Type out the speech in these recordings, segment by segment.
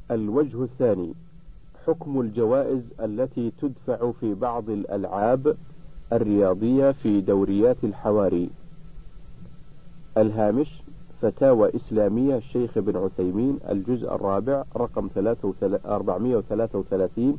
الوجه الثاني: حكم الجوائز التي تدفع في بعض الألعاب الرياضية في دوريات الحواري. الهامش: فتاوى إسلامية الشيخ ابن عثيمين، الجزء الرابع، رقم 433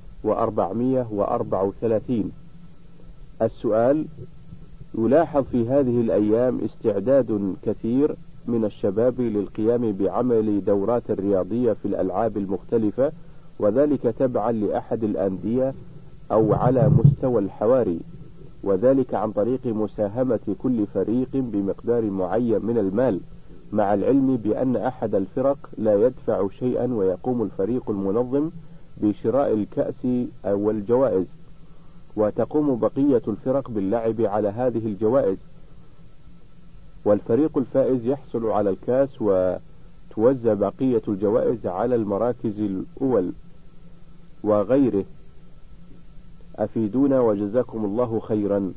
و434. السؤال: يلاحظ في هذه الأيام استعداد كثير من الشباب للقيام بعمل دورات رياضية في الألعاب المختلفة، وذلك تبعا لأحد الأندية أو على مستوى الحواري، وذلك عن طريق مساهمة كل فريق بمقدار معين من المال، مع العلم بأن أحد الفرق لا يدفع شيئا، ويقوم الفريق المنظم بشراء الكأس أو الجوائز، وتقوم بقية الفرق باللعب على هذه الجوائز، والفريق الفائز يحصل على الكأس، وتوزع بقية الجوائز على المراكز الأول وغيره. أفيدونا وجزاكم الله خيرا.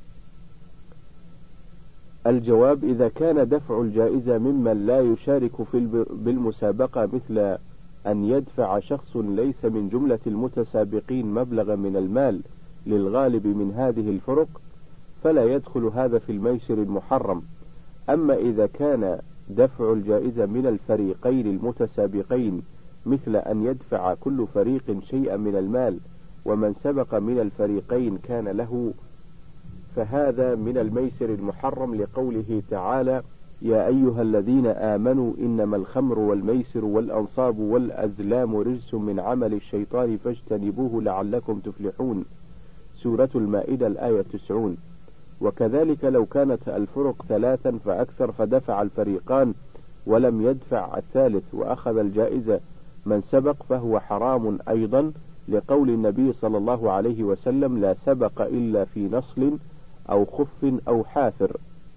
الجواب: إذا كان دفع الجائزة ممن لا يشارك بالمسابقة، مثل أن يدفع شخص ليس من جملة المتسابقين مبلغا من المال للغالب من هذه الفرق، فلا يدخل هذا في الميسر المحرم. أما إذا كان دفع الجائزة من الفريقين المتسابقين، مثل أن يدفع كل فريق شيئا من المال، ومن سبق من الفريقين كان له، فهذا من الميسر المحرم، لقوله تعالى: يا أيها الذين آمنوا إنما الخمر والميسر والأنصاب والأزلام رجس من عمل الشيطان فاجتنبوه لعلكم تفلحون. سورة المائدة الآية 90. وكذلك لو كانت الفرق 3 فأكثر، فدفع الفريقان ولم يدفع الثالث وأخذ الجائزة من سبق، فهو حرام أيضا، لقول النبي صلى الله عليه وسلم: لا سبق إلا في نصل أو خف أو حافر.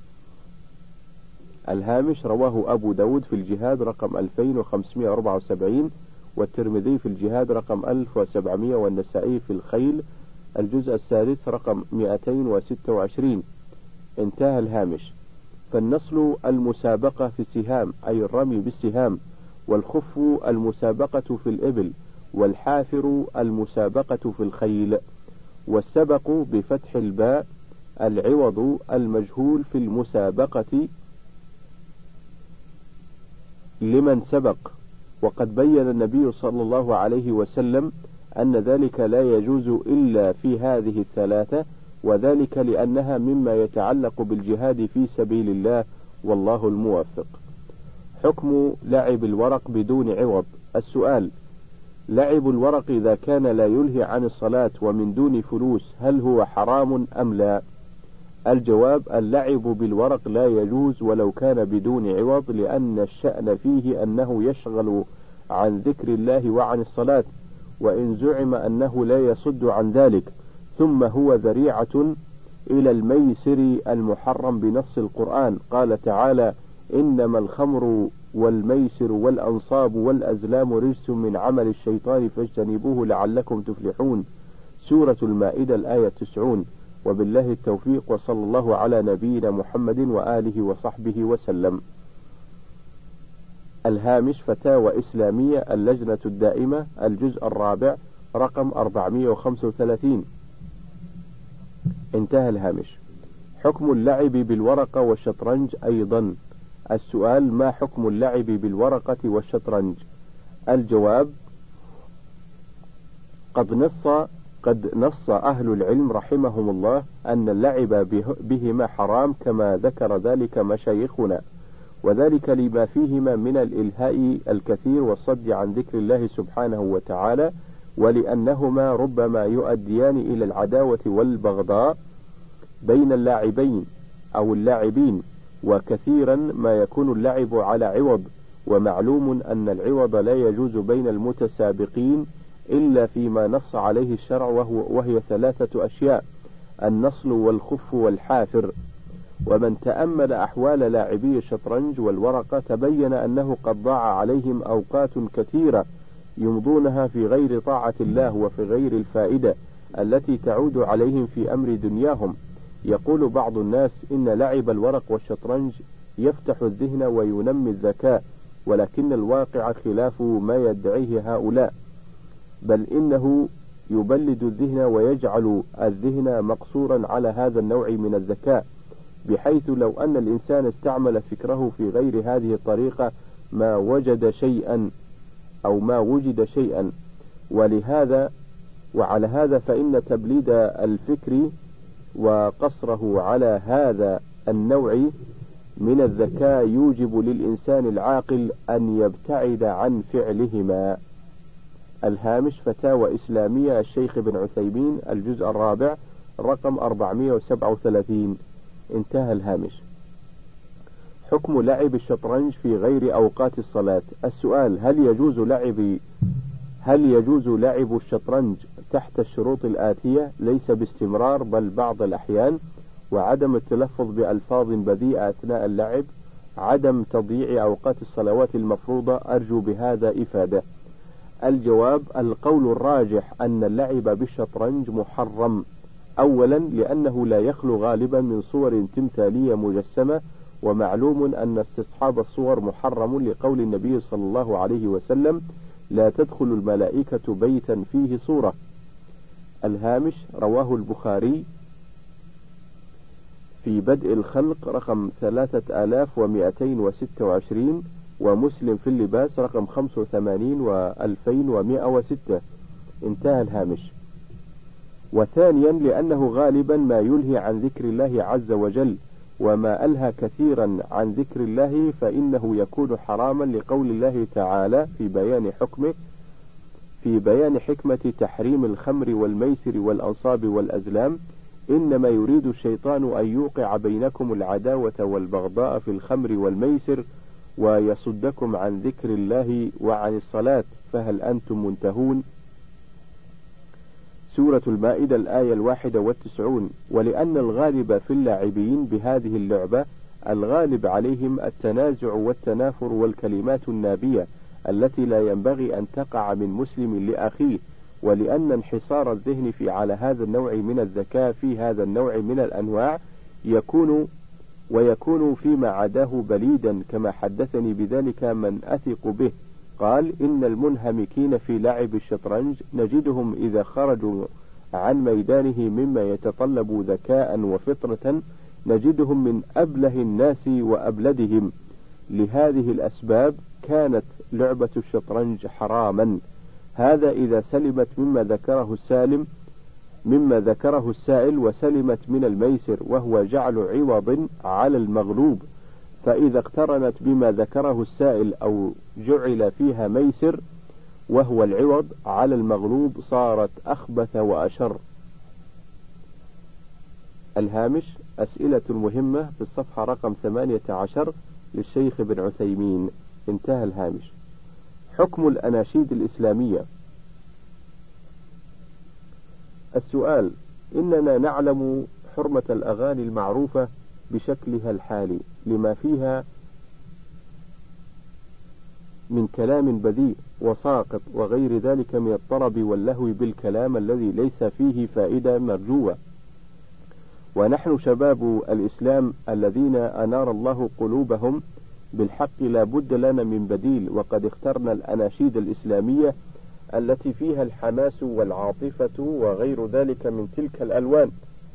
الهامش: رواه أبو داود في الجهاد رقم 2574، والترمذي في الجهاد رقم 1700، والنسائي في الخيل الجزء السادس رقم 226. انتهى الهامش. فالنصل المسابقة في السهام، أي الرمي بالسهام، والخف المسابقة في الإبل، والحافر المسابقة في الخيل. والسبق بفتح الباء العوض المجهول في المسابقة لمن سبق، وقد بين النبي صلى الله عليه وسلم أن ذلك لا يجوز إلا في هذه الثلاثة، وذلك لأنها مما يتعلق بالجهاد في سبيل الله، والله الموفق. حكم لعب الورق بدون عوض. السؤال: لعب الورق إذا كان لا يلهي عن الصلاة ومن دون فلوس، هل هو حرام أم لا؟ الجواب: اللعب بالورق لا يجوز ولو كان بدون عوض، لأن الشأن فيه أنه يشغل عن ذكر الله وعن الصلاة، وإن زعم أنه لا يصد عن ذلك، ثم هو ذريعة إلى الميسر المحرم بنص القرآن. قال تعالى: إنما الخمر والميسر والأنصاب والأزلام رجس من عمل الشيطان فاجتنبوه لعلكم تفلحون. سورة المائدة الآية 90. وبالله التوفيق، وصلى الله على نبينا محمد وآله وصحبه وسلم. الهامش: فتاوى إسلامية اللجنة الدائمة، الجزء الرابع، رقم 435. انتهى الهامش. حكم اللعب بالورقة والشطرنج أيضا. السؤال: ما حكم اللعب بالورقة والشطرنج؟ الجواب: قد نص أهل العلم رحمهم الله أن اللعب بهما حرام، كما ذكر ذلك مشايخنا، وذلك لما فيهما من الإلهاء الكثير والصد عن ذكر الله سبحانه وتعالى، ولأنهما ربما يؤديان إلى العداوة والبغضاء بين اللاعبين أو اللاعبين، وكثيرا ما يكون اللعب على عوض، ومعلوم أن العوض لا يجوز بين المتسابقين إلا فيما نص عليه الشرع، وهي 3 أشياء: النصل والخف والحافر. ومن تأمل أحوال لاعبي الشطرنج والورقة تبين أنه قد ضاع عليهم أوقات كثيرة يمضونها في غير طاعة الله وفي غير الفائدة التي تعود عليهم في أمر دنياهم. يقول بعض الناس إن لعب الورق والشطرنج يفتح الذهن وينمي الذكاء، ولكن الواقع خلاف ما يدعيه هؤلاء، بل إنه يبلد الذهن ويجعل الذهن مقصورا على هذا النوع من الذكاء، بحيث لو أن الإنسان استعمل فكره في غير هذه الطريقة ما وجد شيئا أو ما وجد شيئا. وعلى هذا فإن تبليد الفكر وقصره على هذا النوع من الذكاء يوجب للإنسان العاقل أن يبتعد عن فعلهما. الهامش فتاوى إسلامية الشيخ ابن عثيمين الجزء الرابع رقم 437. انتهى الهامش. حكم لعب الشطرنج في غير أوقات الصلاة. السؤال: هل يجوز لعب الشطرنج تحت الشروط الآتية؟ ليس باستمرار بل بعض الأحيان، وعدم التلفظ بألفاظ بذيئة أثناء اللعب، عدم تضييع أوقات الصلوات المفروضة. أرجو بهذا إفادة. الجواب: القول الراجح أن اللعب بالشطرنج محرم، أولا لأنه لا يخلو غالبا من صور تمثالية مجسمة، ومعلوم أن استصحاب الصور محرم لقول النبي صلى الله عليه وسلم: لا تدخل الملائكة بيتا فيه صورة. الهامش رواه البخاري في بدء الخلق رقم 3226، ومسلم في اللباس رقم 85 و2106. انتهى الهامش. وثانيا لأنه غالبا ما يلهي عن ذكر الله عز وجل، وما ألهى كثيرا عن ذكر الله فإنه يكون حراما لقول الله تعالى في بيان حكمة تحريم الخمر والميسر والأنصاب والأزلام: إنما يريد الشيطان أن يوقع بينكم العداوة والبغضاء في الخمر والميسر ويصدكم عن ذكر الله وعن الصلاة فهل أنتم منتهون. سورة المائدة الآية 91. ولأن الغالب في اللاعبين بهذه اللعبة الغالب عليهم التنازع والتنافر والكلمات النابية التي لا ينبغي أن تقع من مسلم لأخيه، ولأن انحصار الذهن على هذا النوع من الذكاء في هذا النوع من الأنواع ويكون فيما عداه بليدا، كما حدثني بذلك من أثق به. قال: إن المنهمكين في لعب الشطرنج نجدهم إذا خرجوا عن ميدانه مما يتطلب ذكاء وفطنة نجدهم من أبله الناس وأبلدهم. لهذه الأسباب كانت لعبة الشطرنج حراما. هذا إذا سلمت مما ذكره السائل وسلمت من الميسر، وهو جعل عوض على المغلوب. فإذا اقترنت بما ذكره السائل أو جعل فيها ميسر وهو العوض على المغلوب صارت أخبث وأشر. الهامش أسئلة مهمة في الصفحة رقم 18 للشيخ ابن عثيمين. انتهى الهامش. حكم الأناشيد الإسلامية. السؤال: إننا نعلم حرمة الأغاني المعروفة بشكلها الحالي لما فيها من كلام بذيء وساقط وغير ذلك من الطرب واللهو بالكلام الذي ليس فيه فائدة مرجوة، ونحن شباب الإسلام الذين أنار الله قلوبهم بالحق لا بد لنا من بديل، وقد اخترنا الأناشيد الإسلامية التي فيها الحماس والعاطفة وغير ذلك من تلك الألوان.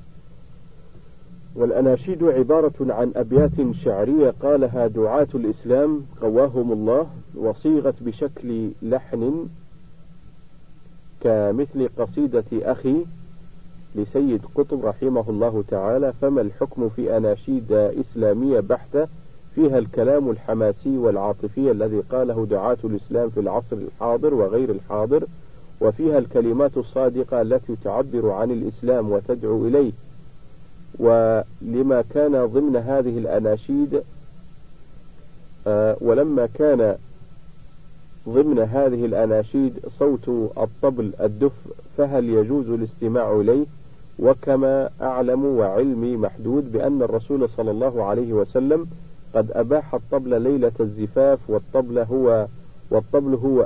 والأناشيد عبارة عن أبيات شعرية قالها دعاة الإسلام قواهم الله، وصيغت بشكل لحن كمثل قصيدة أخي لسيد قطب رحمه الله تعالى. فما الحكم في أناشيد إسلامية بحتة فيها الكلام الحماسي والعاطفي الذي قاله دعاة الإسلام في العصر الحاضر وغير الحاضر، وفيها الكلمات الصادقة التي تعبر عن الإسلام وتدعو إليه؟ ولما كان ضمن هذه الأناشيد ولما كان ضمن هذه الأناشيد صوت الطبل الدف فهل يجوز الاستماع إليه؟ وكما أعلم وعلمي محدود بأن الرسول صلى الله عليه وسلم قد أباح الطبل ليلة الزفاف، والطبل هو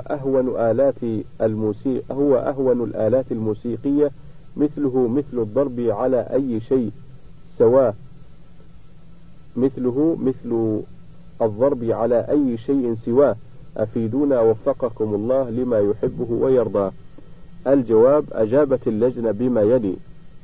أهون الآلات الموسيقية، مثله مثل الضرب على أي شيء، سواء مثله مثل الضرب على أي شيء سواه؟ أفيدونا وفقكم الله لما يحبه ويرضاه. الجواب: أجابت اللجنة بما يلي: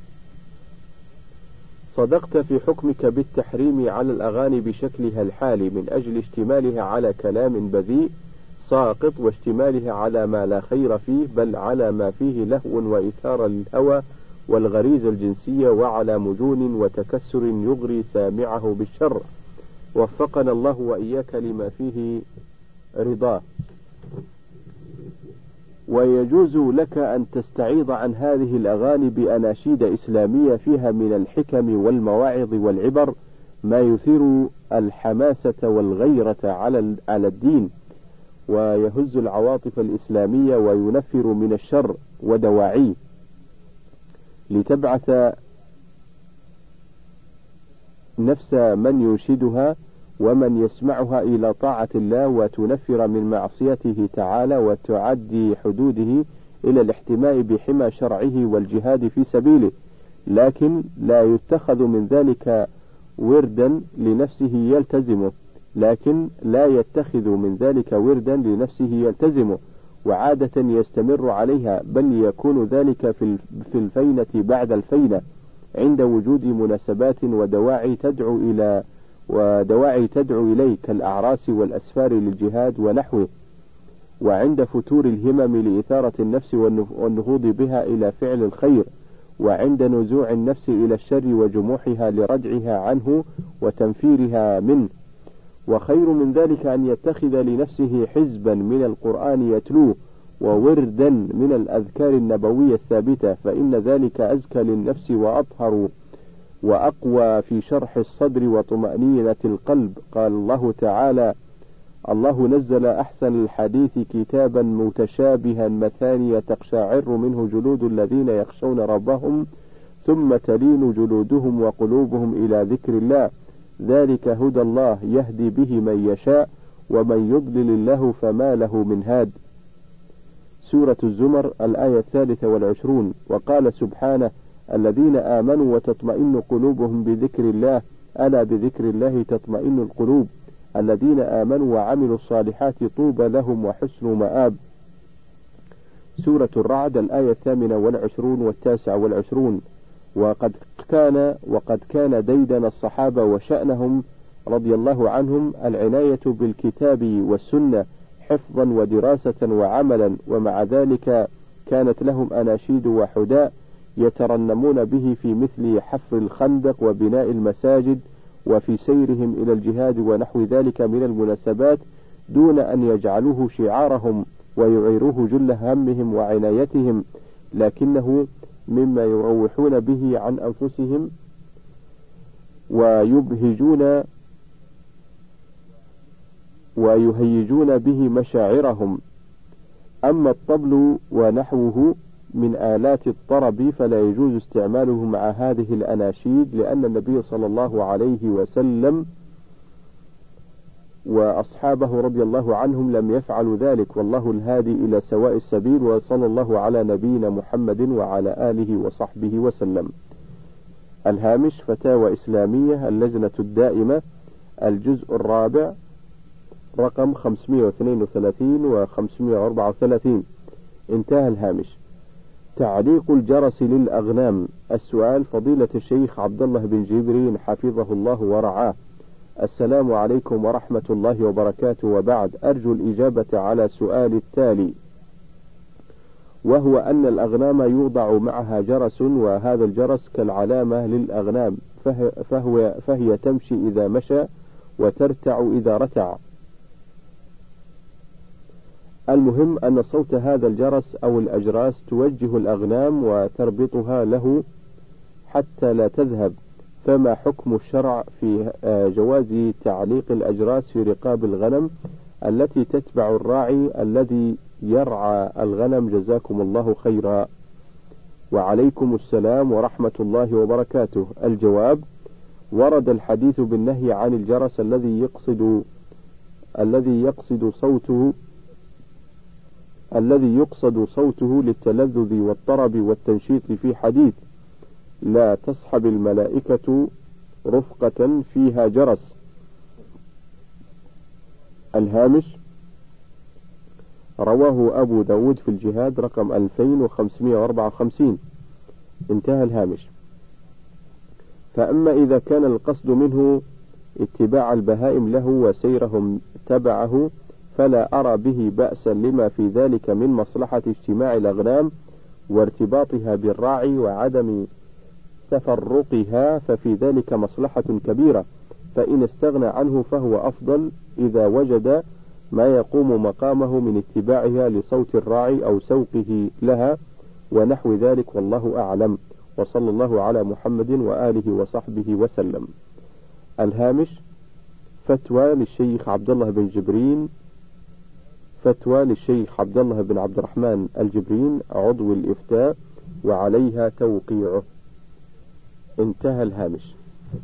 صدقت في حكمك بالتحريم على الأغاني بشكلها الحالي من أجل اشتمالها على كلام بذيء ساقط، واشتمالها على ما لا خير فيه، بل على ما فيه لهو وإثارة للهوى والغريزة الجنسية، وعلى مجون وتكسر يغري سامعه بالشر. وفقنا الله وإياك لما فيه رضاه. ويجوز لك أن تستعيض عن هذه الأغاني بأناشيد إسلامية فيها من الحكم والمواعظ والعبر ما يثير الحماسة والغيرة على الدين، ويهز العواطف الإسلامية وينفر من الشر ودواعيه، لتبعث نفس من ينشدها ومن يسمعها إلى طاعة الله، وتنفر من معصيته تعالى وتعدي حدوده إلى الاحتماء بحمى شرعه والجهاد في سبيله، لكن لا يتخذ من ذلك وردا لنفسه يلتزمه وعادة يستمر عليها، بل يكون ذلك في الفينة بعد الفينة عند وجود مناسبات ودواعي تدعو إليه كالأعراس والأسفار للجهاد ونحوه، وعند فتور الهمم لإثارة النفس والنهوض بها إلى فعل الخير، وعند نزوع النفس إلى الشر وجموحها لردعها عنه وتنفيرها منه. وخير من ذلك أن يتخذ لنفسه حزبا من القرآن يتلوه ووردا من الأذكار النبوية الثابتة، فإن ذلك أزكى للنفس وأطهر وأقوى في شرح الصدر وطمأنينة القلب. قال الله تعالى: الله نزل أحسن الحديث كتابا متشابها مثانية تقشعر منه جلود الذين يخشون ربهم ثم تلين جلودهم وقلوبهم إلى ذكر الله، ذلك هدى الله يهدي به من يشاء ومن يضلل الله فما له من هاد. سورة الزمر الآية 23. وقال سبحانه: الذين آمنوا وتطمئن قلوبهم بذكر الله، ألا بذكر الله تطمئن القلوب. الذين آمنوا وعملوا الصالحات طوبى لهم وحسن مآب. سورة الرعد الآية 28 و29. وقد كان ديدن الصحابة وشأنهم رضي الله عنهم العناية بالكتاب والسنة حفظا ودراسة وعملا، ومع ذلك كانت لهم أناشيد وحداء يترنمون به في مثل حفر الخندق وبناء المساجد وفي سيرهم إلى الجهاد ونحو ذلك من المناسبات، دون أن يجعلوه شعارهم ويعيروه جل همهم وعنايتهم، لكنه مما يروحون به عن أنفسهم ويهيجون به مشاعرهم. أما الطبل ونحوه من آلات الطرب فلا يجوز استعماله مع هذه الأناشيد، لأن النبي صلى الله عليه وسلم وأصحابه رضي الله عنهم لم يفعلوا ذلك، والله الهادي إلى سواء السبيل، وصلى الله على نبينا محمد وعلى آله وصحبه وسلم. الهامش: فتاوى إسلامية، اللجنة الدائمة، الجزء الرابع، رقم 532 و 534. انتهى الهامش. تعليق الجرس للأغنام. السؤال: فضيلة الشيخ عبد الله بن جبرين حفظه الله ورعاه، السلام عليكم ورحمة الله وبركاته، وبعد، أرجو الإجابة على سؤال التالي، وهو أن الأغنام يوضع معها جرس، وهذا الجرس كالعلامة للأغنام، فهي تمشي إذا مشى وترتع إذا رتع. المهم أن صوت هذا الجرس أو الأجراس توجه الأغنام وتربطها له حتى لا تذهب، فما حكم الشرع في جواز تعليق الأجراس في رقاب الغنم التي تتبع الراعي الذي يرعى الغنم؟ جزاكم الله خيرا. وعليكم السلام ورحمة الله وبركاته. الجواب: ورد الحديث بالنهي عن الجرس الذي يقصد صوته للتلذذ والطرب والتنشيط، في حديث: لا تصحب الملائكة رفقة فيها جرس. الهامش: رواه أبو داود في الجهاد رقم 2554. انتهى الهامش. فأما إذا كان القصد منه اتباع البهائم له وسيرهم تبعه فلا أرى به بأسا لما في ذلك من مصلحة اجتماع الأغنام وارتباطها بالراعي وعدم تفرقها، ففي ذلك مصلحة كبيرة، فإن استغنى عنه فهو أفضل إذا وجد ما يقوم مقامه من اتباعها لصوت الراعي أو سوقه لها ونحو ذلك، والله أعلم، وصلى الله على محمد وآله وصحبه وسلم. الهامش: فتوى للشيخ عبد الله بن جبرين، فتوى للشيخ عبد الله بن عبد الرحمن الجبرين عضو الإفتاء وعليها توقيعه. انتهى الهامش.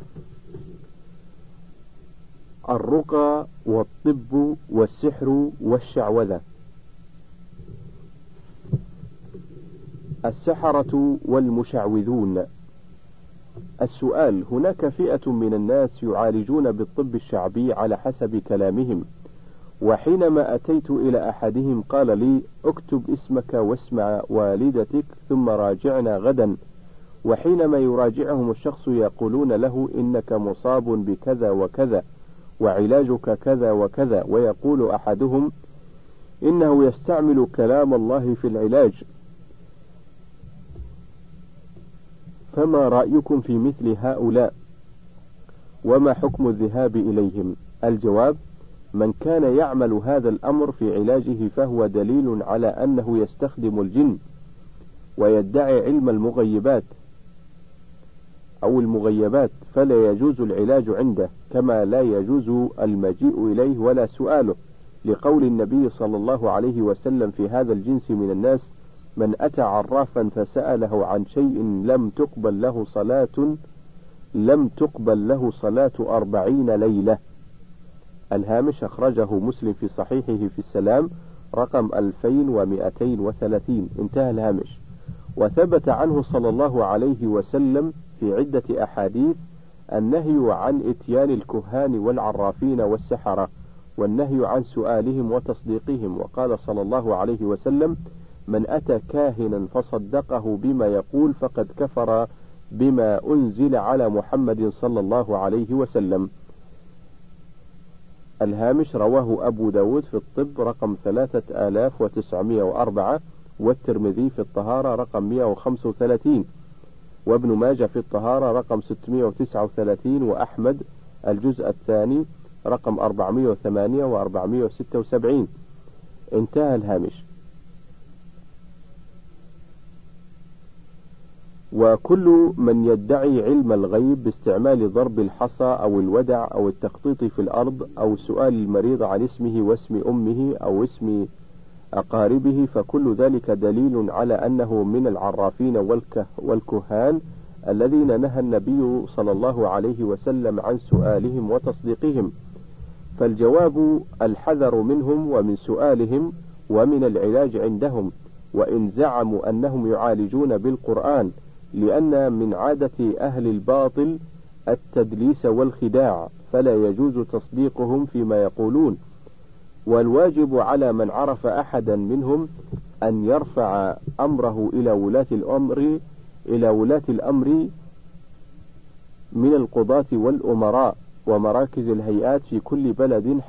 الرقى والطب والسحر والشعوذة. السحرة والمشعوذون. السؤال: هناك فئة من الناس يعالجون بالطب الشعبي على حسب كلامهم، وحينما أتيت إلى أحدهم قال لي: اكتب اسمك واسم والدتك ثم راجعنا غدا، وحينما يراجعهم الشخص يقولون له: إنك مصاب بكذا وكذا وعلاجك كذا وكذا، ويقول أحدهم: إنه يستعمل كلام الله في العلاج، فما رأيكم في مثل هؤلاء؟ وما حكم الذهاب إليهم؟ الجواب: من كان يعمل هذا الأمر في علاجه فهو دليل على أنه يستخدم الجن ويدعي علم المغيبات أو المغيبات، فلا يجوز العلاج عنده، كما لا يجوز المجيء إليه ولا سؤاله، لقول النبي صلى الله عليه وسلم في هذا الجنس من الناس: من أتى عرافا فسأله عن شيء لم تقبل له صلاة 40 ليلة. الهامش: أخرجه مسلم في صحيحه في السلام رقم 2230. انتهى الهامش. وثبت عنه صلى الله عليه وسلم في عدة أحاديث النهي عن إتيان الكهان والعرافين والسحرة، والنهي عن سؤالهم وتصديقهم، وقال صلى الله عليه وسلم: من أتى كاهنا فصدقه بما يقول فقد كفر بما أنزل على محمد صلى الله عليه وسلم. الهامش: رواه أبو داود في الطب رقم 3904، والترمذي في الطهارة رقم 135، وابن ماجه في الطهارة رقم 639، وأحمد الجزء الثاني رقم 408 و476. انتهى الهامش. وكل من يدعي علم الغيب باستعمال ضرب الحصى أو الودع أو التخطيط في الأرض أو سؤال المريض عن اسمه واسم أمه أو اسم أقاربه، فكل ذلك دليل على أنه من العرافين والكهان الذين نهى النبي صلى الله عليه وسلم عن سؤالهم وتصديقهم، فالجواب الحذر منهم ومن سؤالهم ومن العلاج عندهم، وإن زعموا أنهم يعالجون بالقرآن، لأن من عادة أهل الباطل التدليس والخداع، فلا يجوز تصديقهم فيما يقولون، والواجب على من عرف أحدا منهم أن يرفع أمره إلى ولاة الأمر من القضاة والأمراء ومراكز الهيئات في كل بلد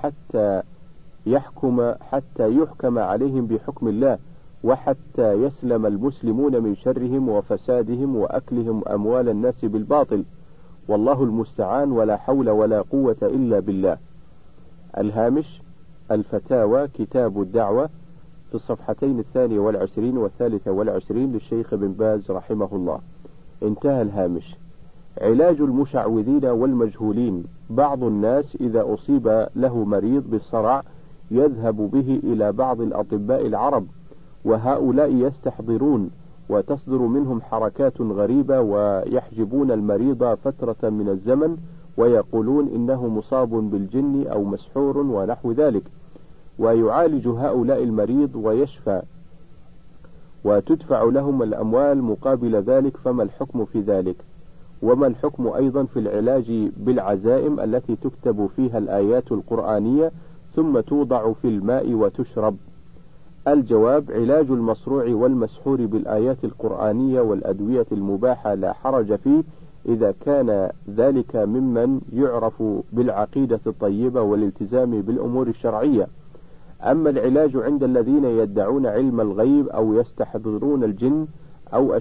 حتى يحكم عليهم بحكم الله، وحتى يسلم المسلمون من شرهم وفسادهم وأكلهم أموال الناس بالباطل، والله المستعان، ولا حول ولا قوة إلا بالله. الهامش: الفتاوى كتاب الدعوة في الصفحتين 22 و23 للشيخ بن باز رحمه الله. انتهى الهامش. علاج المشعوذين والمجهولين. بعض الناس إذا أصيب له مريض بالصرع يذهب به إلى بعض الأطباء العرب، وهؤلاء يستحضرون وتصدر منهم حركات غريبة، ويحجبون المريض فترة من الزمن ويقولون إنه مصاب بالجن أو مسحور ونحو ذلك، ويعالج هؤلاء المريض ويشفى، وتدفع لهم الأموال مقابل ذلك، فما الحكم في ذلك؟ وما الحكم أيضا في العلاج بالعزائم التي تكتب فيها الآيات القرآنية ثم توضع في الماء وتشرب. الجواب: علاج المصروع والمسحور بالآيات القرآنية والأدوية المباحة لا حرج فيه إذا كان ذلك ممن يعرف بالعقيدة الطيبة والالتزام بالأمور الشرعية. أما العلاج عند الذين يدعون علم الغيب أو يستحضرون الجن أو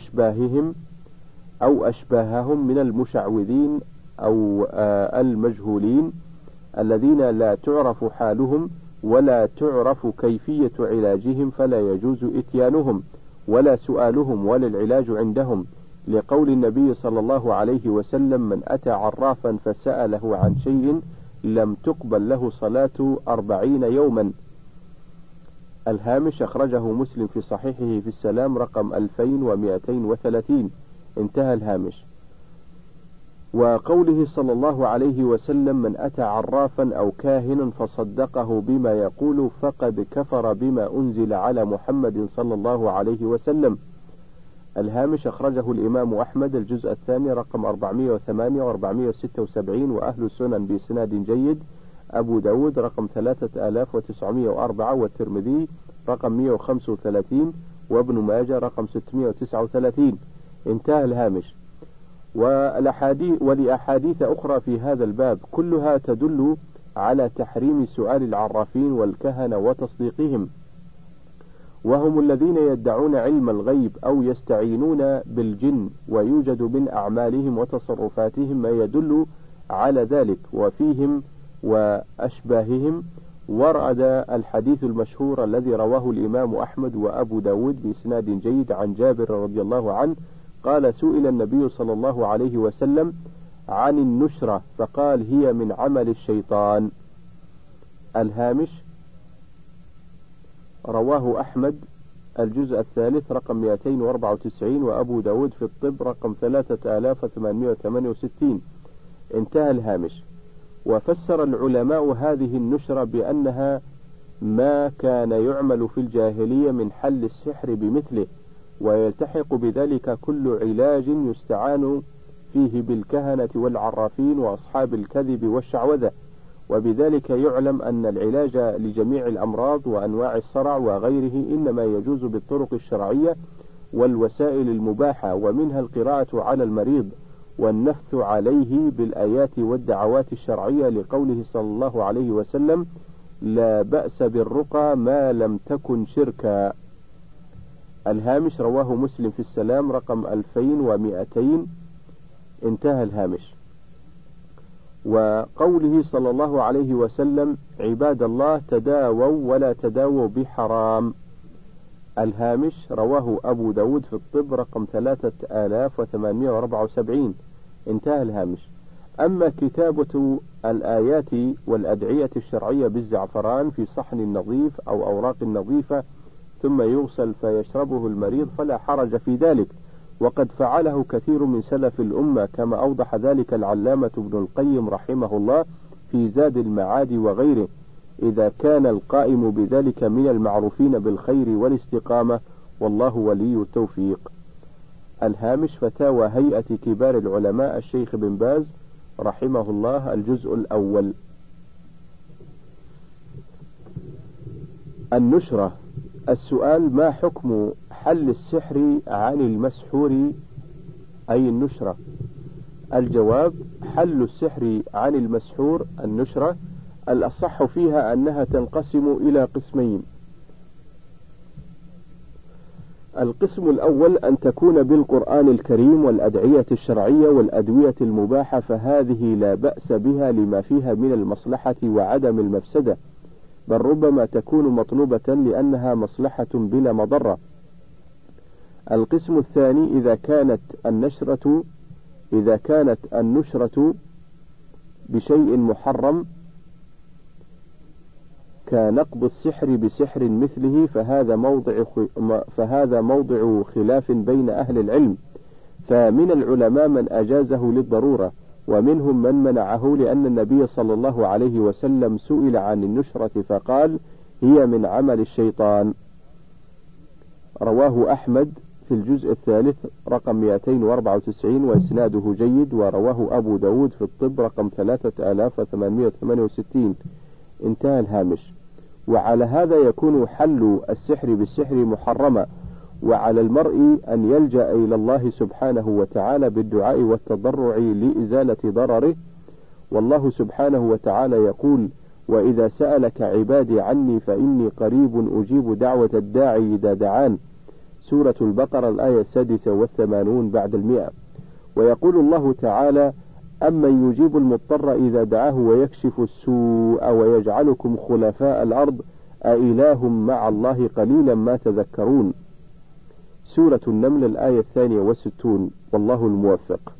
أشباههم من المشعوذين أو المجهولين الذين لا تعرف حالهم ولا تعرف كيفية علاجهم، فلا يجوز إتيانهم ولا سؤالهم ولا العلاج عندهم، لقول النبي صلى الله عليه وسلم: من أتى عرافا فسأله عن شيء لم تقبل له صلاة 40 يوما. الهامش: أخرجه مسلم في صحيحه في السلام رقم 2230. انتهى الهامش. وقوله صلى الله عليه وسلم: من أتى عرافا أو كاهنا فصدقه بما يقول فقد كفر بما أنزل على محمد صلى الله عليه وسلم. الهامش: أخرجه الإمام أحمد الجزء الثاني رقم 408 و476 وأهل السنن بإسناد جيد، أبو داود رقم 3904 والترمذي رقم 135 وابن ماجه رقم 639. انتهى الهامش. ولأحاديث أخرى في هذا الباب كلها تدل على تحريم سؤال العرافين والكهنة وتصديقهم، وهم الذين يدعون علم الغيب أو يستعينون بالجن، ويوجد من أعمالهم وتصرفاتهم ما يدل على ذلك، وفيهم وأشباههم ورد الحديث المشهور الذي رواه الإمام أحمد وأبو داود بإسناد جيد عن جابر رضي الله عنه قال: سئل النبي صلى الله عليه وسلم عن النشرة فقال: هي من عمل الشيطان. الهامش: رواه أحمد الجزء الثالث رقم 294 وأبو داود في الطب رقم 3868. انتهى الهامش. وفسر العلماء هذه النشرة بأنها ما كان يعمل في الجاهلية من حل السحر بمثله، ويلتحق بذلك كل علاج يستعان فيه بالكهنة والعرافين وأصحاب الكذب والشعوذة، وبذلك يعلم أن العلاج لجميع الأمراض وأنواع الصرع وغيره إنما يجوز بالطرق الشرعية والوسائل المباحة، ومنها القراءة على المريض والنفث عليه بالآيات والدعوات الشرعية، لقوله صلى الله عليه وسلم: لا بأس بالرقى ما لم تكن شركا. الهامش: رواه مسلم في السلام رقم 2200. انتهى الهامش. وقوله صلى الله عليه وسلم: عباد الله تداووا ولا تداووا بحرام. الهامش: رواه أبو داود في الطب رقم 3874. انتهى الهامش. أما كتابة الآيات والأدعية الشرعية بالزعفران في صحن نظيف أو أوراق نظيفة ثم يغسل فيشربه المريض فلا حرج في ذلك، وقد فعله كثير من سلف الأمة، كما أوضح ذلك العلامة ابن القيم رحمه الله في زاد المعاد وغيره، إذا كان القائم بذلك من المعروفين بالخير والاستقامة، والله ولي التوفيق. الهامش: فتاوى هيئة كبار العلماء الشيخ بن باز رحمه الله الجزء الأول. النشرة. السؤال: ما حكم حل السحر عن المسحور أي النشرة؟ الجواب: حل السحر عن المسحور النشرة الأصح فيها أنها تنقسم إلى قسمين. القسم الأول أن تكون بالقرآن الكريم والأدعية الشرعية والأدوية المباحة، فهذه لا بأس بها لما فيها من المصلحة وعدم المفسدة، بل ربما تكون مطلوبة لأنها مصلحة بلا مضرة. القسم الثاني إذا كانت النشرة بشيء محرم كنقض السحر بسحر مثله، فهذا موضع خلاف بين أهل العلم، فمن العلماء من أجازه للضرورة، ومنهم من منعه، لأن النبي صلى الله عليه وسلم سئل عن النشرة فقال: هي من عمل الشيطان. رواه أحمد في الجزء الثالث رقم 294 وإسناده جيد، ورواه أبو داود في الطب رقم 3868. انتهى الهامش. وعلى هذا يكون حل السحر بالسحر محرما، وعلى المرء أن يلجأ إلى الله سبحانه وتعالى بالدعاء والتضرع لإزالة ضرره. والله سبحانه وتعالى يقول: وإذا سألك عبادي عني فإني قريب أجيب دعوة الداعي إذا دعان. سورة البقرة الآية 86 بعد 100. ويقول الله تعالى: أمن يجيب المضطر إذا دعاه ويكشف السوء ويجعلكم خلفاء الأرض أإله مع الله قليلا ما تذكرون. سورة النمل الآية 62. والله الموفق.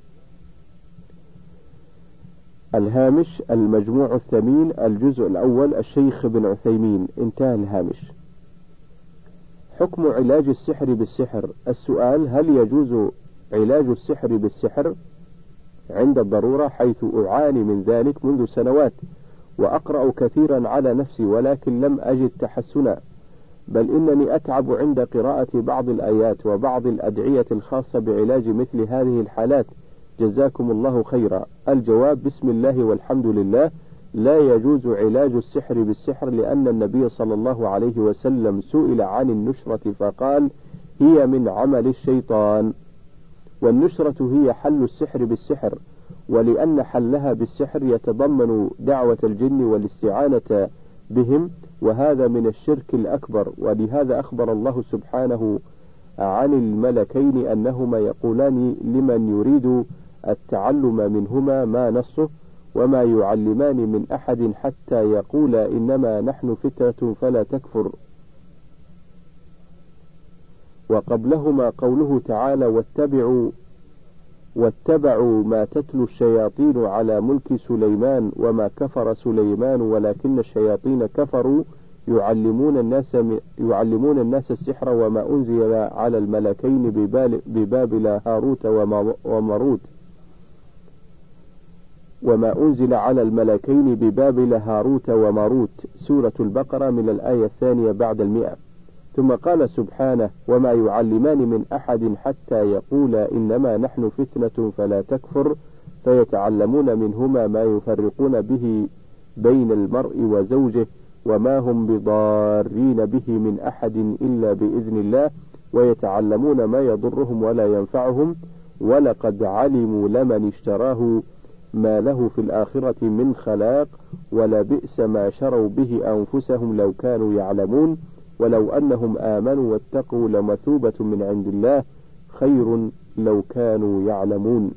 الهامش المجموع الثمين الجزء الأول الشيخ بن عثيمين. انتهى الهامش. حكم علاج السحر بالسحر. السؤال: هل يجوز علاج السحر بالسحر عند الضرورة؟ حيث أعاني من ذلك منذ سنوات، وأقرأ كثيرا على نفسي ولكن لم أجد تحسنا، بل إنني أتعب عند قراءة بعض الآيات وبعض الأدعية الخاصة بعلاج مثل هذه الحالات. جزاكم الله خيرا. الجواب: بسم الله والحمد لله. لا يجوز علاج السحر بالسحر، لأن النبي صلى الله عليه وسلم سئل عن النشرة فقال: هي من عمل الشيطان. والنشرة هي حل السحر بالسحر، ولأن حلها بالسحر يتضمن دعوة الجن والاستعانة بهم، وهذا من الشرك الأكبر. ولهذا أخبر الله سبحانه عن الملكين أنهما يقولان لمن يريد التعلم منهما ما نصه: وما يعلمان من أحد حتى يقولا إنما نحن فتنة فلا تكفر. وقبلهما قوله تعالى: واتبعوا ما تتلو الشياطين على ملك سليمان وما كفر سليمان ولكن الشياطين كفروا يعلمون الناس السحر وما أنزل على الملكين ببابل هاروت وماروت سورة البقرة من الآية 2 بعد 100. ثم قال سبحانه: وما يعلمان من أحد حتى يقولا إنما نحن فتنة فلا تكفر، فيتعلمون منهما ما يفرقون به بين المرء وزوجه، وما هم بضارين به من أحد إلا بإذن الله، ويتعلمون ما يضرهم ولا ينفعهم، ولقد علموا لمن اشتراه ما له في الآخرة من خلاق، ولبئس ما شروا به أنفسهم لو كانوا يعلمون، ولو أنهم آمنوا واتقوا لمثوبة من عند الله خير لو كانوا يعلمون.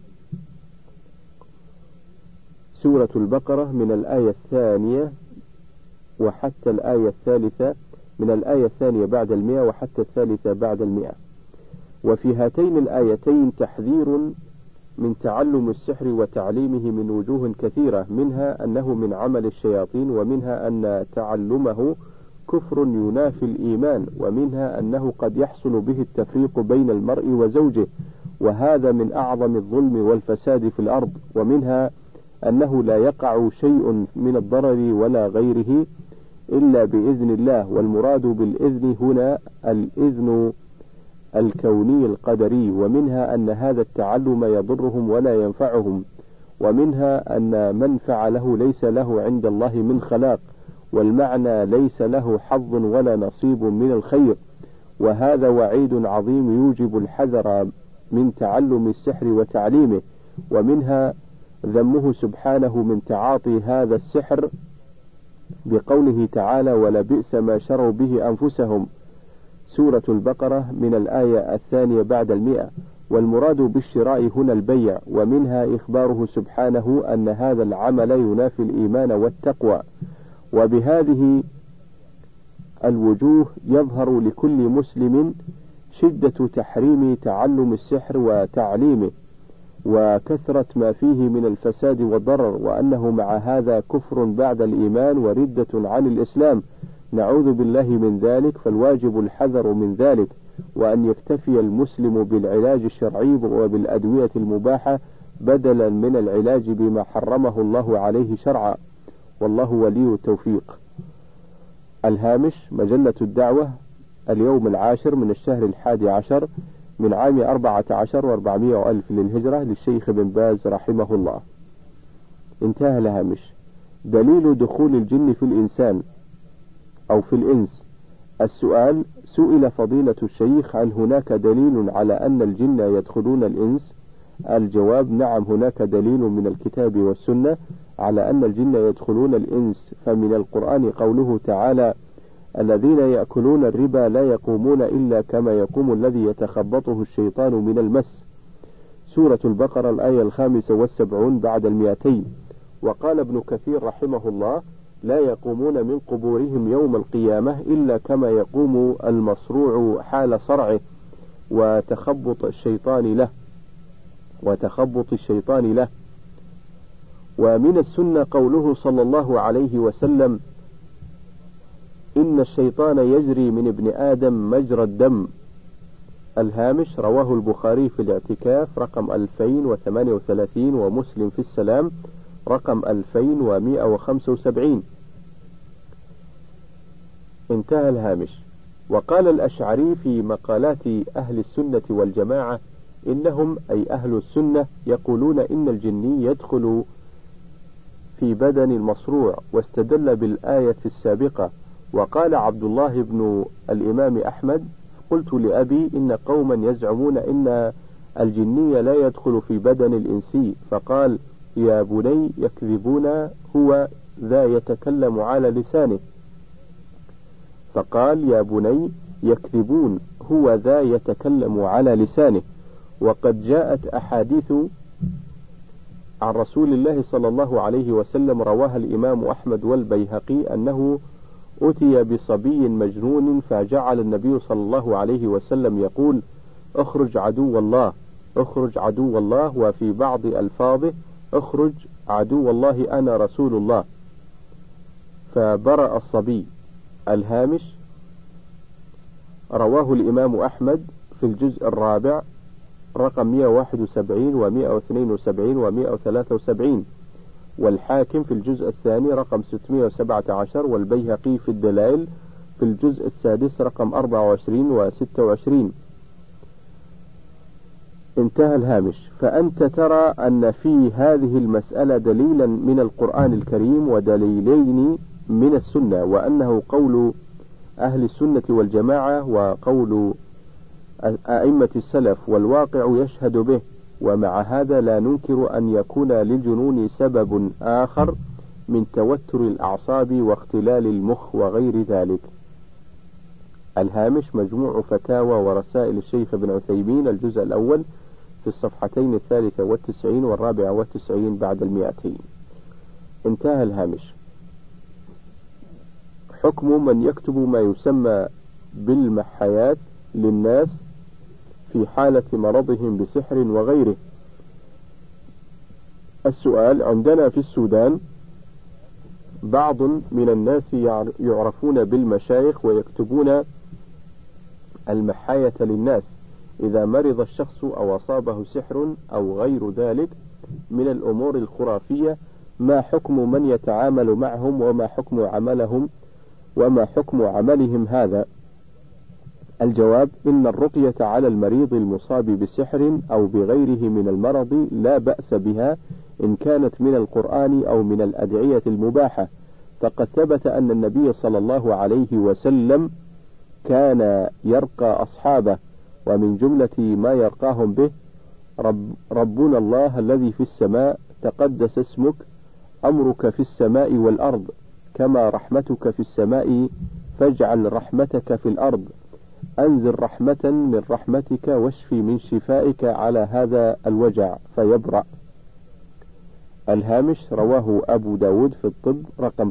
سورة البقرة من الآية 2 وحتى الآية 3، من الآية 2 بعد 100 وحتى 3 بعد 100. وفي هاتين الآيتين تحذير من تعلم السحر وتعليمه من وجوه كثيرة، منها أنه من عمل الشياطين، ومنها أن تعلمه كفر ينافي الإيمان، ومنها أنه قد يحصل به التفريق بين المرء وزوجه، وهذا من أعظم الظلم والفساد في الأرض، ومنها أنه لا يقع شيء من الضرر ولا غيره إلا بإذن الله، والمراد بالإذن هنا الإذن الكوني القدري، ومنها أن هذا التعلم يضرهم ولا ينفعهم، ومنها أن من فعله ليس له عند الله من خلاق، والمعنى ليس له حظ ولا نصيب من الخير، وهذا وعيد عظيم يوجب الحذر من تعلم السحر وتعليمه. ومنها ذمه سبحانه من تعاطي هذا السحر بقوله تعالى: ولبئس ما شروا به أنفسهم. سورة البقرة من الآية 2 بعد 100. والمراد بالشراء هنا البيع. ومنها إخباره سبحانه أن هذا العمل ينافي الإيمان والتقوى. وبهذه الوجوه يظهر لكل مسلم شدة تحريم تعلم السحر وتعليمه، وكثرة ما فيه من الفساد والضرر، وأنه مع هذا كفر بعد الإيمان وردة عن الإسلام، نعوذ بالله من ذلك. فالواجب الحذر من ذلك، وأن يكتفي المسلم بالعلاج الشرعي وبالأدوية المباحة بدلا من العلاج بما حرمه الله عليه شرعا، والله ولي التوفيق. الهامش مجلة الدعوة، اليوم 10 من الشهر 11 من عام 14 و400 ألف للهجرة، للشيخ بن باز رحمه الله. انتهى الهامش. دليل دخول الجن في الإنسان أو في الإنس. السؤال: سئل فضيلة الشيخ هل هناك دليل على أن الجن يدخلون الإنس؟ الجواب: نعم، هناك دليل من الكتاب والسنة على أن الجن يدخلون الإنس. فمن القرآن قوله تعالى: الذين يأكلون الربا لا يقومون إلا كما يقوم الذي يتخبطه الشيطان من المس. سورة البقرة الآية 75 بعد 200. وقال ابن كثير رحمه الله: لا يقومون من قبورهم يوم القيامة إلا كما يقوم المصروع حال صرعه وتخبط الشيطان له. ومن السنة قوله صلى الله عليه وسلم: إن الشيطان يجري من ابن آدم مجرى الدم. الهامش: رواه البخاري في الاعتكاف رقم 2038 ومسلم في السلام رقم 2175. انتهى الهامش. وقال الأشعري في مقالات أهل السنة والجماعة: إنهم أي أهل السنة يقولون إن الجني يدخل في بدن المصروع، واستدل بالآية السابقة. وقال عبد الله بن الإمام أحمد: قلت لأبي: إن قوما يزعمون إن الجني لا يدخل في بدن الإنسي، فقال: يا بني يكذبون، هو ذا يتكلم على لسانه. وقد جاءت أحاديث عن رسول الله صلى الله عليه وسلم رواها الإمام أحمد والبيهقي أنه أتي بصبي مجنون، فجعل النبي صلى الله عليه وسلم يقول: اخرج عدو الله، اخرج عدو الله، وفي بعض ألفاظه: اخرج عدو الله أنا رسول الله، فبرأ الصبي. الهامش: رواه الإمام أحمد في الجزء الرابع رقم 171 و172 و173، والحاكم في الجزء الثاني رقم 617، والبيهقي في الدلائل في الجزء السادس رقم 24 و26. انتهى الهامش. فأنت ترى أن في هذه المسألة دليلا من القرآن الكريم ودليلين من السنة، وأنه قول أهل السنة والجماعة وقول أئمة السلف، والواقع يشهد به. ومع هذا لا ننكر أن يكون للجنون سبب آخر من توتر الأعصاب واختلال المخ وغير ذلك. الهامش: مجموع فتاوى ورسائل الشيخ ابن عثيمين، الجزء الأول في الصفحتين 93 و94 بعد 200. انتهى الهامش. حكم من يكتب ما يسمى بالمحيات للناس في حالة مرضهم بسحر وغيره. السؤال: عندنا في السودان بعض من الناس يعرفون بالمشايخ ويكتبون المحاية للناس إذا مرض الشخص أو أصابه سحر أو غير ذلك من الأمور الخرافية. ما حكم من يتعامل معهم، وما حكم عملهم هذا؟ الجواب: إن الرقية على المريض المصاب بسحر أو بغيره من المرض لا بأس بها إن كانت من القرآن أو من الأدعية المباحة، فقد ثبت أن النبي صلى الله عليه وسلم كان يرقى أصحابه، ومن جملة ما يرقاهم به: ربنا الله الذي في السماء، تقدس اسمك، أمرك في السماء والأرض، كما رحمتك في السماء، فاجعل رحمتك في الأرض، أنزل رحمة من رحمتك واشفي من شفائك على هذا الوجع فيبرأ. الهامش: رواه أبو داود في الطب رقم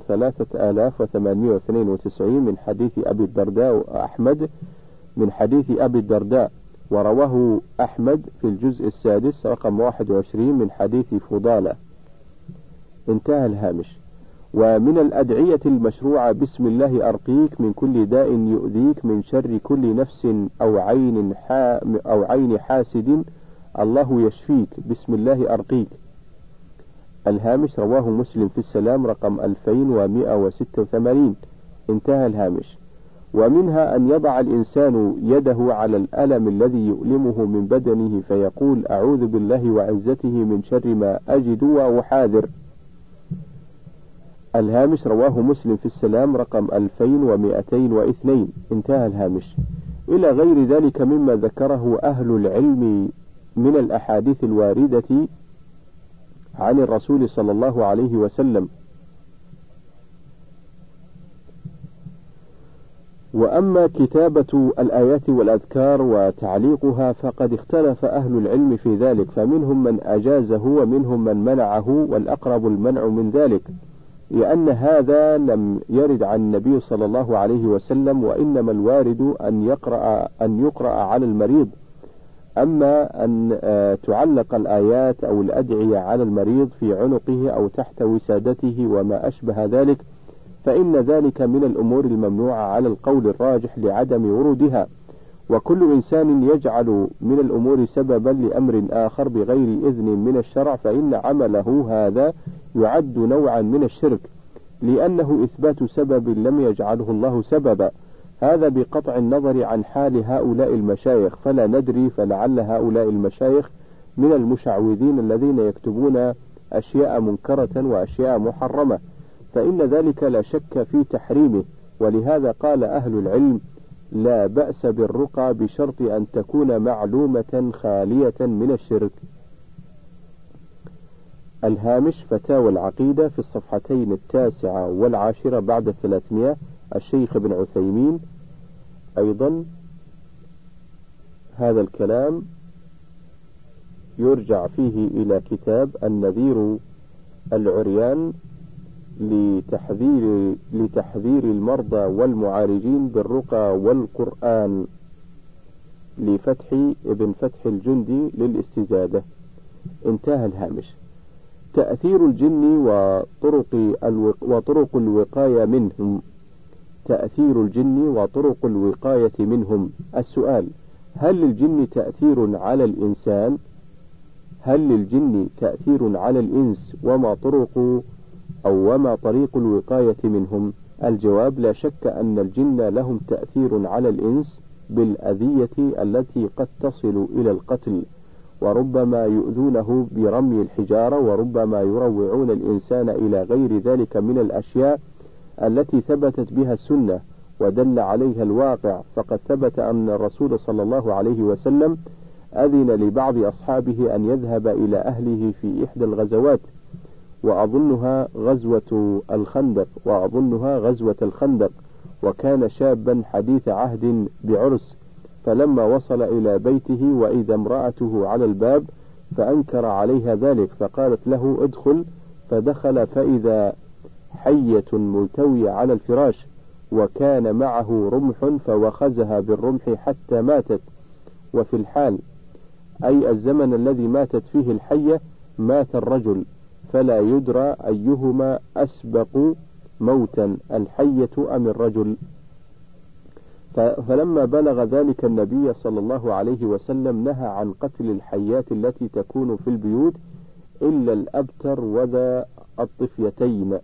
3892 من حديث أبي الدرداء، وأحمد من حديث أبي الدرداء، ورواه أحمد في الجزء السادس رقم 21 من حديث فضالة. انتهى الهامش. ومن الأدعية المشروعة: بسم الله أرقيك من كل داء يؤذيك، من شر كل نفس أو عين حاسد، الله يشفيك، بسم الله أرقيك. الهامش: رواه مسلم في السلام رقم 2186. انتهى الهامش. ومنها أن يضع الإنسان يده على الألم الذي يؤلمه من بدنه فيقول: أعوذ بالله وعزته من شر ما أجد وأحاذر. الهامش رواه مسلم في السلام رقم 2202. انتهى الهامش. إلى غير ذلك مما ذكره أهل العلم من الأحاديث الواردة عن الرسول صلى الله عليه وسلم. وأما كتابة الآيات والأذكار وتعليقها فقد اختلف أهل العلم في ذلك، فمنهم من أجازه ومنهم من منعه، والأقرب المنع من ذلك، لأن هذا لم يرد عن النبي صلى الله عليه وسلم، وإنما الوارد أن يقرأ على المريض. أما أن تعلق الآيات أو الأدعية على المريض في عنقه أو تحت وسادته وما أشبه ذلك، فإن ذلك من الأمور الممنوعة على القول الراجح لعدم ورودها. وكل إنسان يجعل من الأمور سببا لأمر آخر بغير إذن من الشرع فإن عمله هذا يعد نوعا من الشرك، لأنه إثبات سبب لم يجعله الله سببا. هذا بقطع النظر عن حال هؤلاء المشايخ، فلا ندري، فلعل هؤلاء المشايخ من المشعوذين الذين يكتبون أشياء منكرة وأشياء محرمة، فإن ذلك لا شك في تحريمه. ولهذا قال أهل العلم: لا بأس بالرقى بشرط أن تكون معلومة خالية من الشرك. الهامش فتاوى العقيدة في الصفحتين 9 و10 بعد 300، الشيخ ابن عثيمين. أيضا هذا الكلام يرجع فيه إلى كتاب النذير العريان لتحذير المرضى والمعالجين بالرقى والقرآن ابن فتح الجندي للاستزادة. انتهى الهامش. تأثير الجن وطرق الوقاية منهم. تأثير الجن وطرق الوقاية منهم. السؤال: هل للجن تأثير على الإنسان؟ هل للجن تأثير على الإنس؟ وما طريق الوقاية منهم؟ الجواب: لا شك أن الجن لهم تأثير على الإنس بالأذية التي قد تصل إلى القتل، وربما يؤذونه برمي الحجارة، وربما يروعون الإنسان إلى غير ذلك من الأشياء التي ثبتت بها السنة ودل عليها الواقع. فقد ثبت أن الرسول صلى الله عليه وسلم أذن لبعض أصحابه أن يذهب إلى أهله في إحدى الغزوات، وأظنها غزوة الخندق، وكان شابا حديث عهد بعرس، فلما وصل إلى بيته وإذا امرأته على الباب فأنكر عليها ذلك، فقالت له: ادخل. فدخل فإذا حية ملتوية على الفراش، وكان معه رمح فوخزها بالرمح حتى ماتت. وفي الحال، أي الزمن الذي ماتت فيه الحية، مات الرجل، فلا يدرى أيهما أسبق موتا، الحية أم الرجل. فلما بلغ ذلك النبي صلى الله عليه وسلم نهى عن قتل الحيات التي تكون في البيوت إلا الأبتر وذا الطفيتين.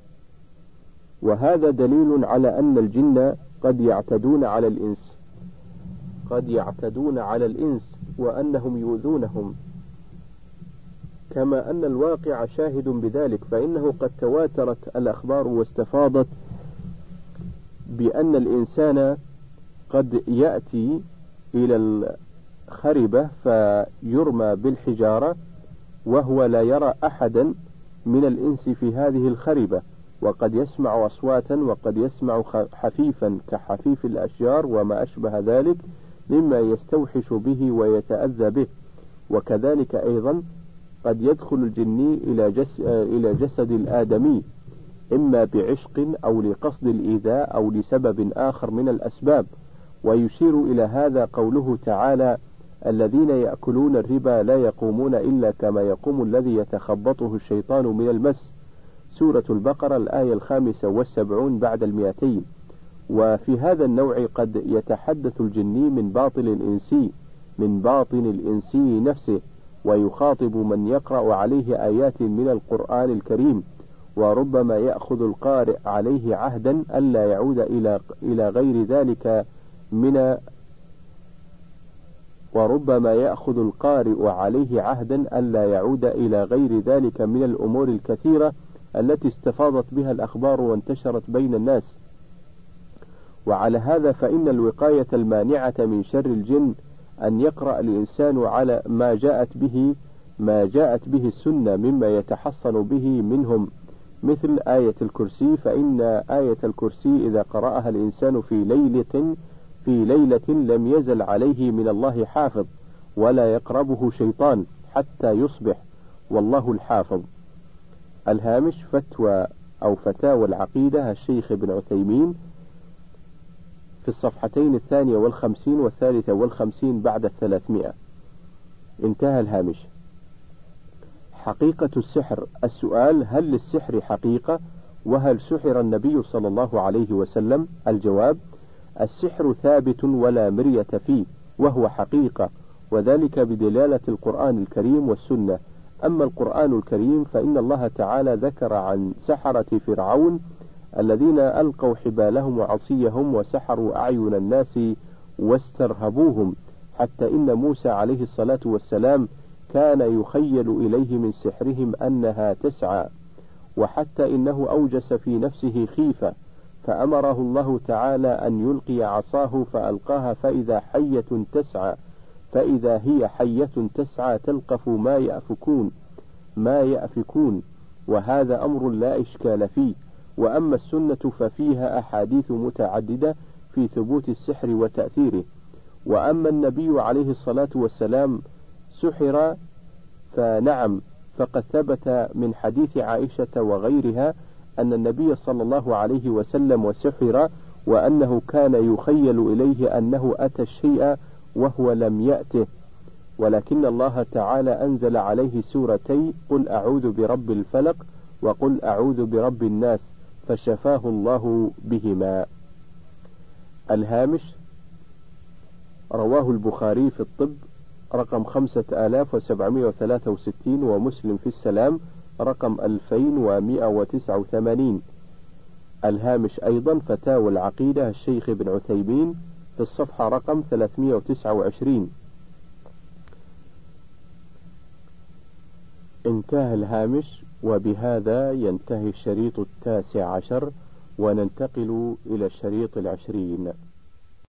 وهذا دليل على أن الجن قد يعتدون على الإنس وأنهم يؤذونهم، كما أن الواقع شاهد بذلك، فإنه قد تواترت الأخبار واستفاضت بأن الإنسان قد يأتي إلى الخربة فيرمى بالحجارة وهو لا يرى أحدا من الإنس في هذه الخربة، وقد يسمع أصواتا، وقد يسمع حفيفا كحفيف الأشجار وما أشبه ذلك مما يستوحش به ويتأذى به. وكذلك أيضا قد يدخل الجني إلى جسد الآدمي، إما بعشق أو لقصد الإيذاء أو لسبب آخر من الأسباب. ويشير إلى هذا قوله تعالى: الذين يأكلون الربا لا يقومون إلا كما يقوم الذي يتخبطه الشيطان من المس، سورة البقرة الآية 75 بعد 200. وفي هذا النوع قد يتحدث الجني من باطن الإنسي نفسه، ويخاطب من يقرأ عليه آيات من القرآن الكريم، وربما يأخذ القارئ عليه عهدا ألا يعود إلى غير ذلك من الأمور الكثيرة التي استفاضت بها الأخبار وانتشرت بين الناس. وعلى هذا فإن الوقاية المانعة من شر الجن أن يقرأ الإنسان على ما جاءت به السنة مما يتحصن به منهم، مثل آية الكرسي، فإن آية الكرسي إذا قرأها الإنسان في ليلة لم يزل عليه من الله حافظ، ولا يقربه شيطان حتى يصبح، والله الحافظ. الهامش فتاوى العقيدة الشيخ ابن عثيمين في الصفحتين 52 و53 بعد 300. انتهى الهامش. حقيقة السحر. السؤال: هل للسحر حقيقة؟ وهل سحر النبي صلى الله عليه وسلم؟ الجواب: السحر ثابت ولا مرية فيه، وهو حقيقة، وذلك بدلالة القرآن الكريم والسنة. أما القرآن الكريم فإن الله تعالى ذكر عن سحرة فرعون الذين ألقوا حبالهم وعصيهم وسحروا أعين الناس واسترهبوهم، حتى إن موسى عليه الصلاة والسلام كان يخيل إليه من سحرهم أنها تسعى، وحتى إنه أوجس في نفسه خيفة، فأمره الله تعالى أن يلقي عصاه فألقاها فإذا هي حية تسعى تلقف ما يأفكون، وهذا أمر لا إشكال فيه. وأما السنة ففيها أحاديث متعددة في ثبوت السحر وتأثيره. وأما النبي عليه الصلاة والسلام سحر فنعم، فقد ثبت من حديث عائشة وغيرها أن النبي صلى الله عليه وسلم سحر، وأنه كان يخيل إليه أنه أتى الشيء وهو لم يأته، ولكن الله تعالى أنزل عليه سورتي: قل أعوذ برب الفلق وقل أعوذ برب الناس، فشفاه الله بهما. الهامش. رواه البخاري في الطب رقم 5763، ومسلم في السلام رقم 2189. الهامش أيضا فتاوى العقيدة الشيخ ابن عثيمين في الصفحة رقم 329. انتهى الهامش. وبهذا ينتهي الشريط 19، وننتقل إلى الشريط 20.